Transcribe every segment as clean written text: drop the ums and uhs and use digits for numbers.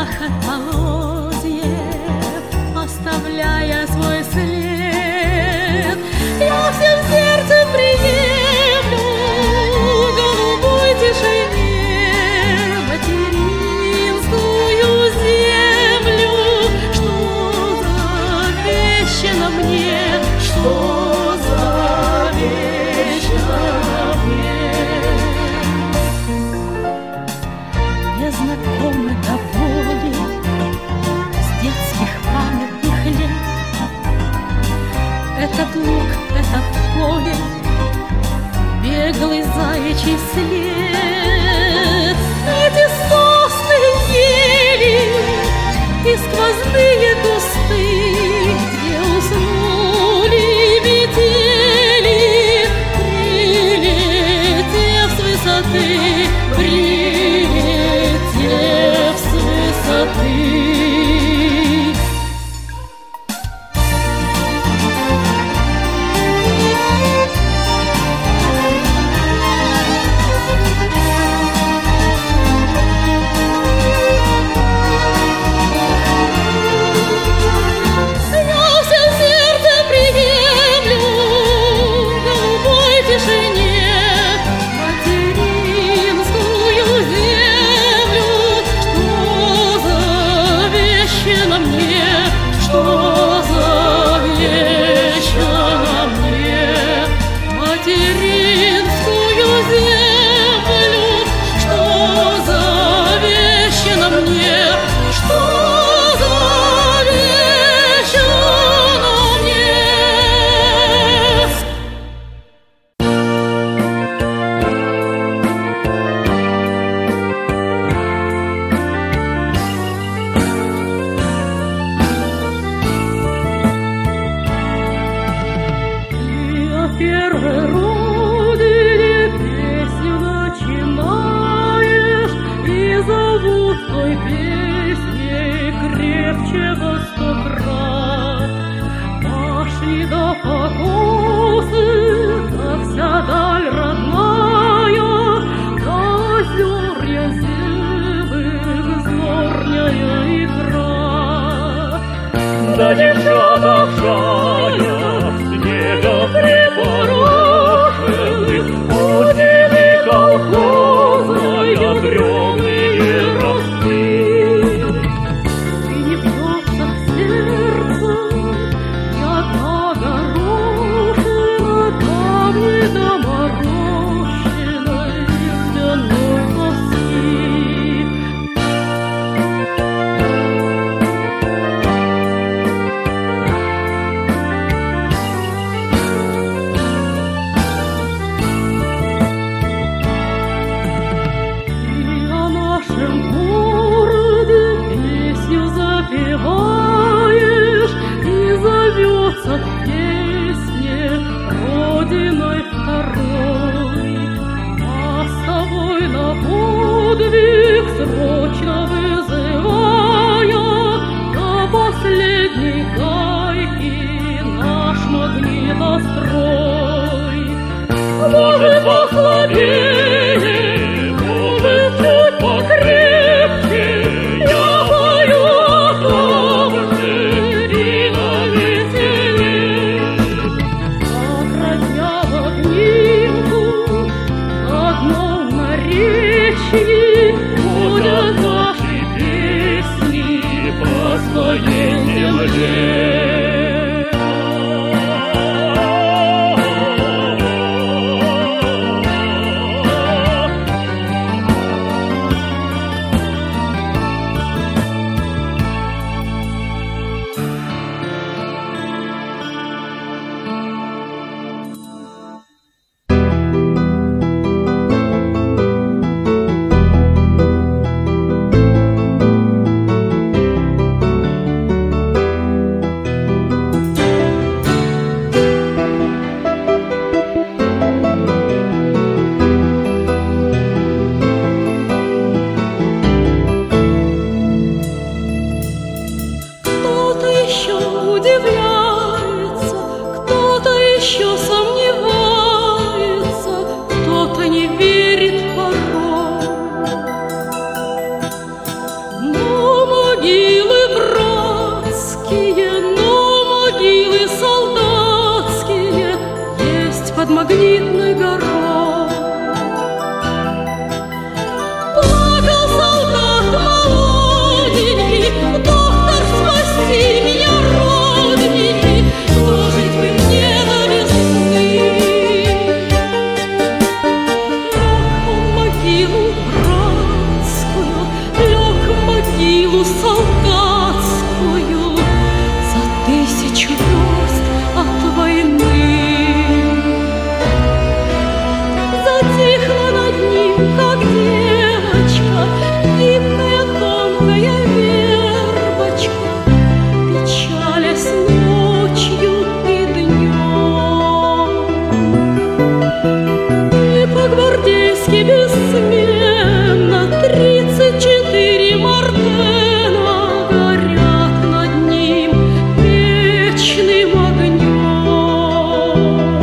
от полозьев, оставляя свой след. Я всем сердцем приемлю голубой тишине материнскую землю. Что завещено мне, что завещено мне. Незнакомы до боли с детских памятных лет. Этот луг, этот поле, беглый заячий след. Эти сосны ели и сквозные кусты, где уснули метели, прилетев с высоты, прилетев с высоты. Первой родине песню начинаешь, и зовут той песней крепче во 100 крат. Пошли до покосы, да вся даль родная, до озерья зелых зорняя икра. Да девчата в шалях снегом припорошены, узели колхозная бревные росты. И не бьется в сердце ни одна горошина, камни доморощенной земляной косы. магнитной горой. Плакал солдат молоденький: доктор, спаси меня, родненький, дожить бы мне до весны. Лег в могилу братскую, лег в могилу солдатскую за 1000 верст от войны. Затихла над ним, как девочка, гибкая тонкая вербочка, печалясь ночью и днем. И по-гвардейски бессменно 34 Мартена горят над ним вечным огнем.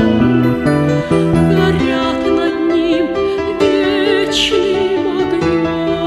Горят над ним вечным огнем.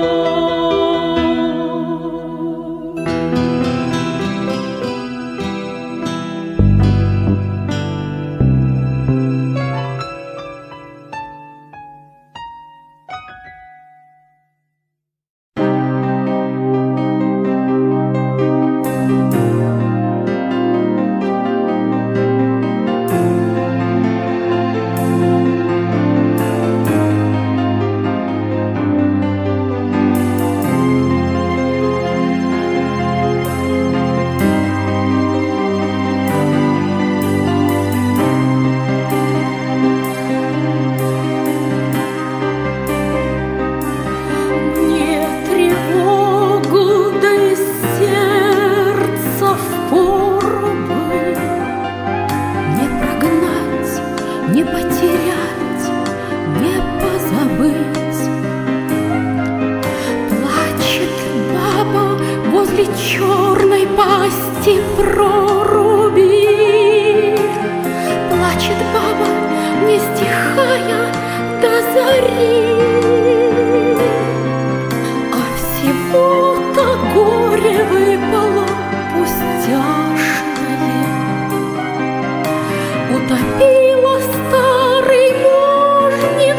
Не тревогу, да и сердца впору бы не прогнать, не потерять, не позабыть. Плачет баба возле черной пасти проруби. Плачет баба, не стихая до зари. А всего-то горе выпало пустяшное. Утопила старый мужнин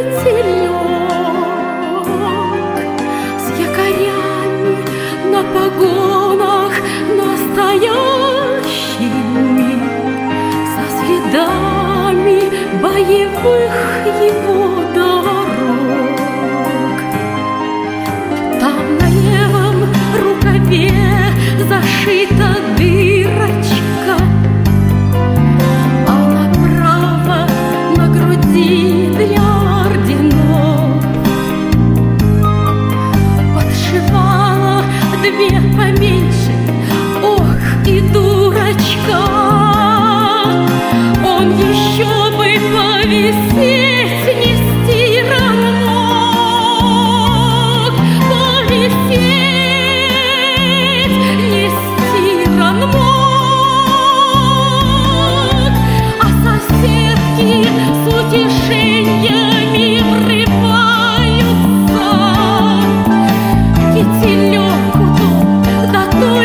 кителек с якорями на погонах настоящими, со следами боевых его дорог. Там на левом рукаве зашита дырочка, а направо на груди для орденов подшивала 2 поменьше. Ох, и дурачка! Он еще бы повисеть не стиран мог, повисеть не стиран мог. А соседки с утешениями врываются. Кителек удоб, да той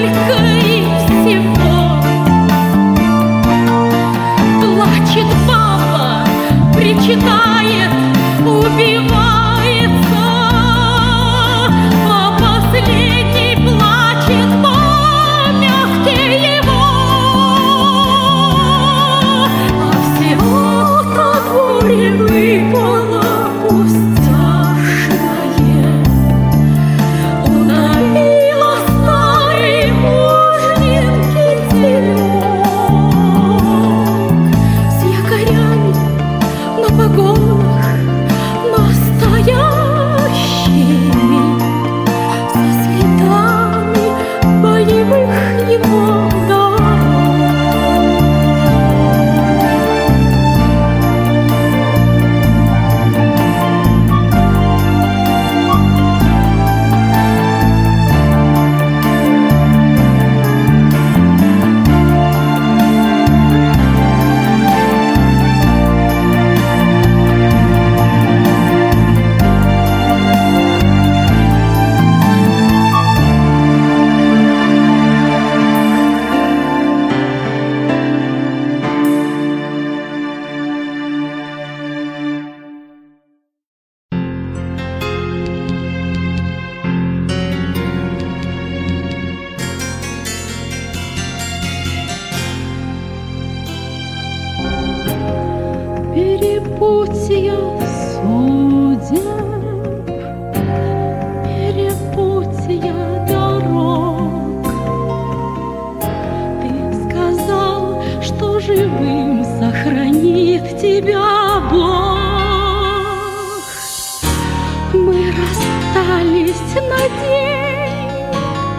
тебя, Бог. Мы расстались на день,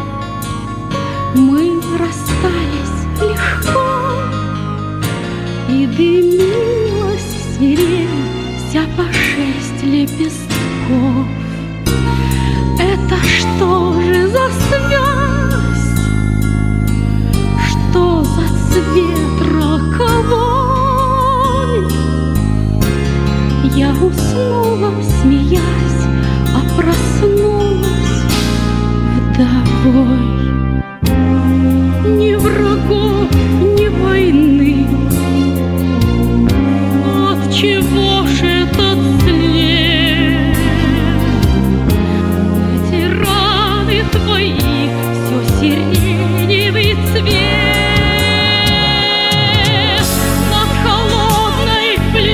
мы расстались легко, и дымилась сирень вся по 6 лепестков. Это что же за связь? Что за цвет роковой? Я уснула, смеясь, а проснулась вдовой. Ни врагов, ни войны. От чего ж этот след? Эти раны твои, все сиреневый цвет. Над холодной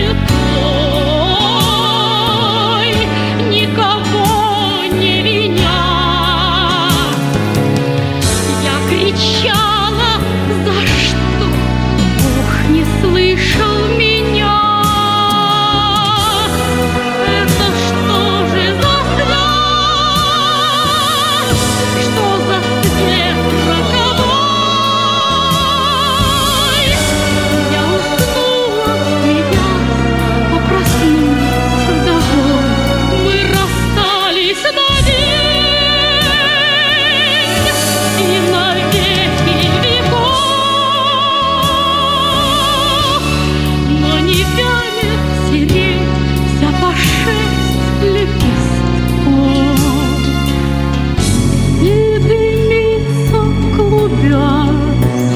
плитой, никого не виня, я кричала: за что Бог не слышал меня? Это что же за взгляд? Что за цвет роковой? Я уснула, смеясь, а проснулась вдовой. Мы расстались на день и на веки веков, но не вянет сирень вся по 6 лепестков. И дымится, клубясь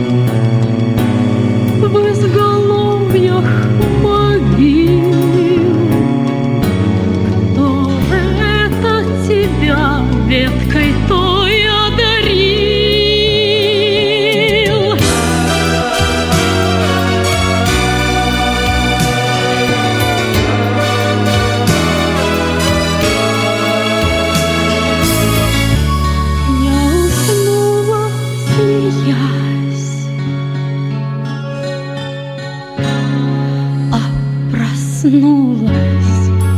в изголовьях могил. Кто же это тебя веткой той одарил? Я уснула, смеясь, а проснулась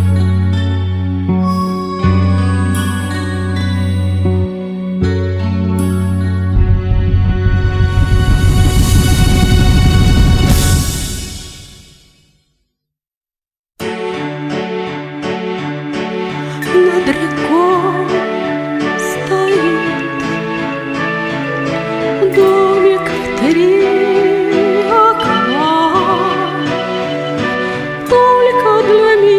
над рекой. Стоит домик в 3 окна, только для меня.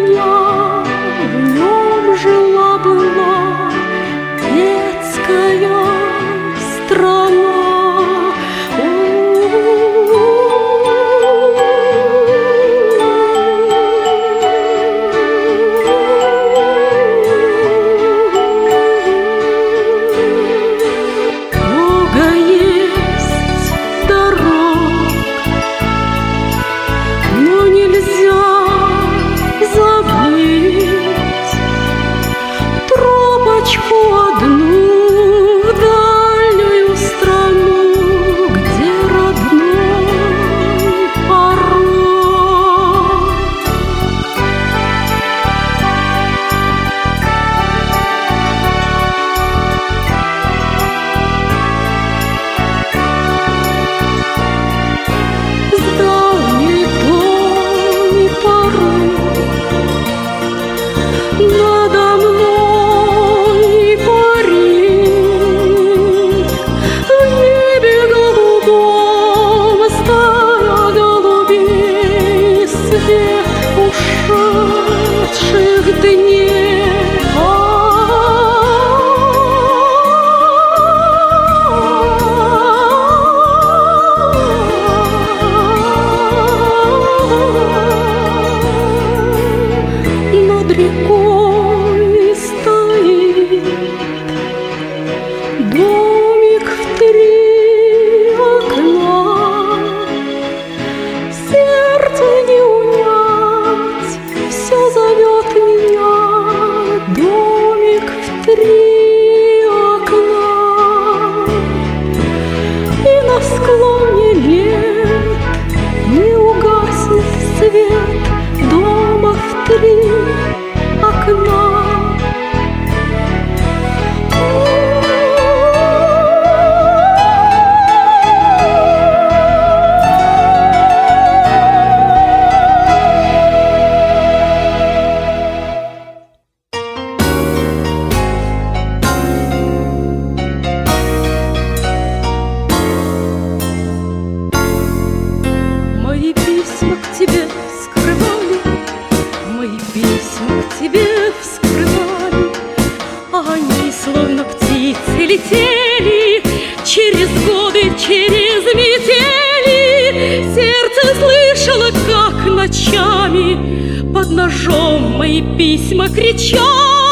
пели через годы, через метели. Сердце слышало, как ночами под ножом мои письма кричали.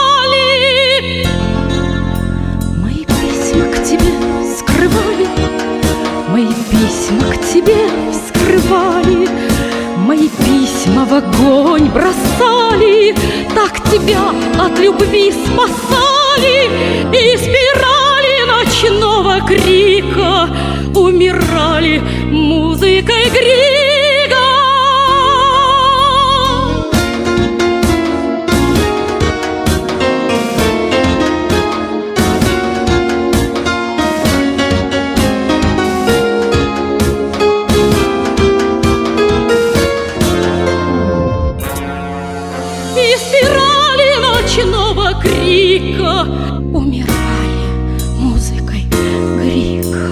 Мои письма к тебе скрывали, мои письма к тебе вскрывали, мои письма в огонь бросали, так тебя от любви спасали. И спирали ночного крика умирали музыкой Грига. И спирали ночного крика умирали музыкой Грига.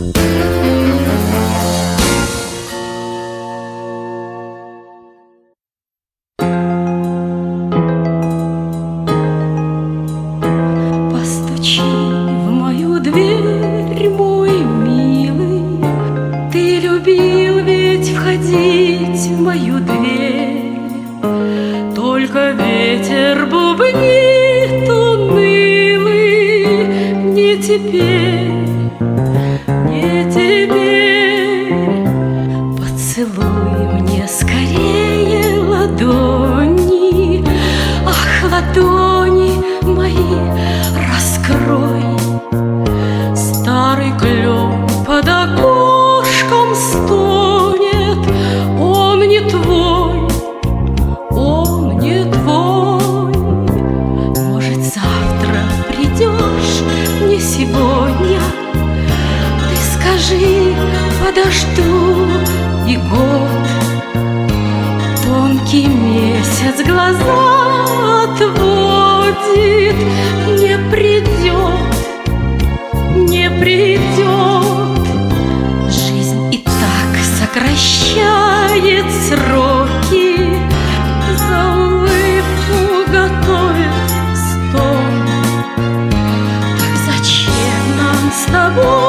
Постучи в мою дверь, мой милый, ты любил ведь входить в мою дверь. Только ветер бубнит унылый, не теперь, не теперь. Поцелуй мне скорее ладони, ах, ладони мои раскрой. Старый клен под окошком стонет, он не твой, он не твой. Может, завтра придешь, не сегодня. Ты скажи, подожду и год. Тонкий месяц глаза отводит, не придет, не придет. Жизнь и так сокращает сроки, за улыбку готовит стол. Так зачем нам с тобой